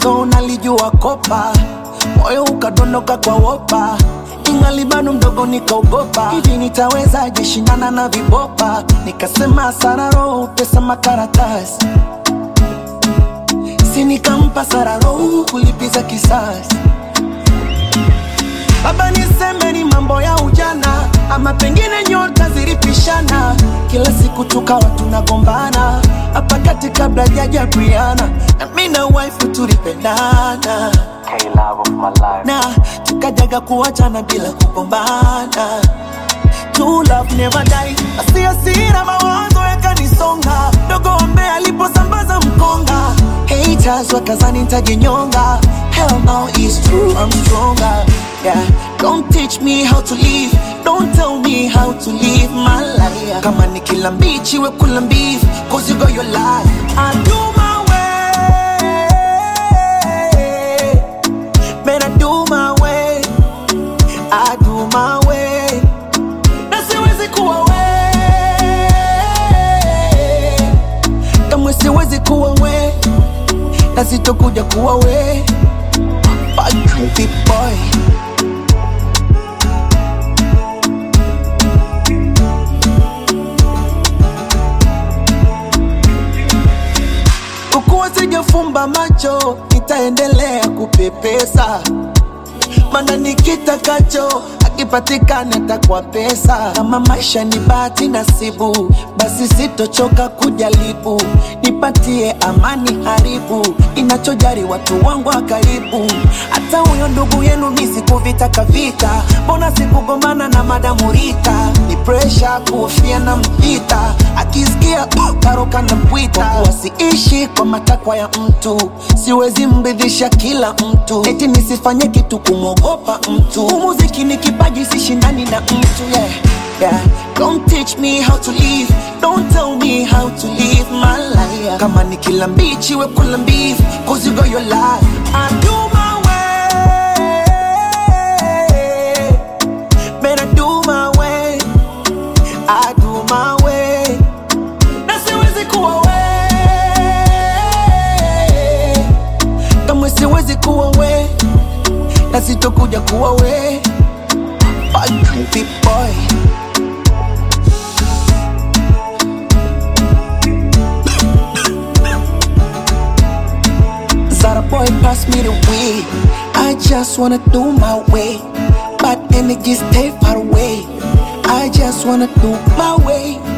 mwanzo nalijua kopa, moyo ukadondoka kwa wopa, ingali bado mdogo nikaogopa, hivi nitawezaje shindana na vibopa, nikasema sararo pesa makaratasi, si nikampa sararo kulipiza kisasi. Baba niseme ni mambo ya ujana, ama pengine nyota zilipishana, kila siku tukawa tunagombana, hapa kati kabla jaja Brianna, na mimi na wife tulipendana, K-love of my life, na tukajaga kuachana bila kugombana. True love never die. Asira mawazo yakanisonga, dogo ambaye aliposambaza mkonga, haters wakazani nitajinyonga. Hell no, it's true, I'm stronger. Yeah, don't teach me how to live, don't tell me how to live my life. Kama nikila mbichi we kula mbivu, cause you got your life. I do my way, man, I do my way, I do my way. Na siwezi kuwa we, kama siwezi kuwa we, na sitokuja kuwa we. Bad big boy. Kukuwa sijafumba macho, nitaendelea kupepesa, mana nikitakacho akipatikana takwa pesa. Kama maisha ni bahati nasibu, basi sitochoka kujaribu, nipatie amani haribu, inachojari watu wangu wa karibu. Hata huyo ndugu yenu nisikuvitaka vita, mbona sikugombana na Madamu Rita, ni pressure kuhofia na mpita, akisikia karoka na pwita. Wasiishi kwa matakwa ya mtu, siwezi mbidhisha kila mtu, eti nisifanye kitu kumogopa mtu. Muziki ni kipaji sishindani na mtu, yeah, yeah. Don't teach me how to live, don't tell me how to live my life. Kama nikila mbichi we kula mbivu, cause you got your life. I do my way, man, I do my way, I do my way. Na siwezi kuwa we, kama siwezi kuwa we, na sitokuja kuwa we. Bad big boy. Zara boy pass me the weed, I just wanna do my way, bad energy stay far away, I just wanna do my way.